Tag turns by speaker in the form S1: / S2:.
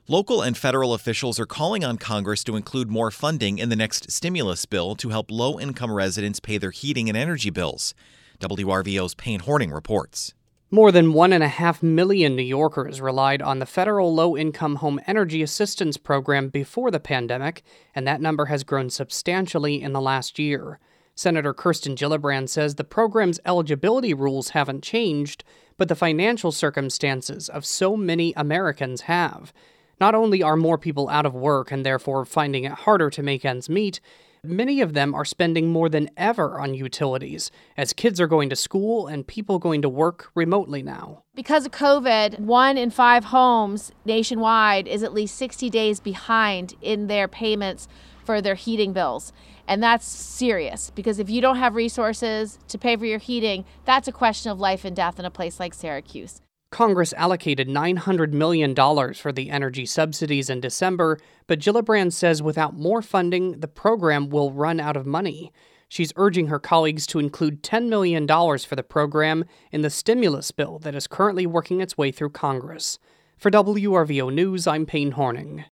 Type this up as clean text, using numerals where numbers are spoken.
S1: Local and federal officials are calling on Congress to include more funding in the next stimulus bill to help low-income residents pay their heating and energy bills. WRVO's Payne Horning reports.
S2: More than 1.5 million New Yorkers relied on the federal low-income home energy assistance program before the pandemic, and that number has grown substantially in the last year. Senator Kirsten Gillibrand says the program's eligibility rules haven't changed, but the financial circumstances of so many Americans have. Not only are more people out of work and therefore finding it harder to make ends meet, many of them are spending more than ever on utilities, as kids are going to school and people going to work remotely now.
S3: Because of COVID, 1 in 5 homes nationwide is at least 60 days behind in their payments for their heating bills. And that's serious, because if you don't have resources to pay for your heating, that's a question of life and death in a place like Syracuse.
S2: Congress allocated $900 million for the energy subsidies in December, but Gillibrand says without more funding, the program will run out of money. She's urging her colleagues to include $10 million for the program in the stimulus bill that is currently working its way through Congress. For WRVO News, I'm Payne Horning.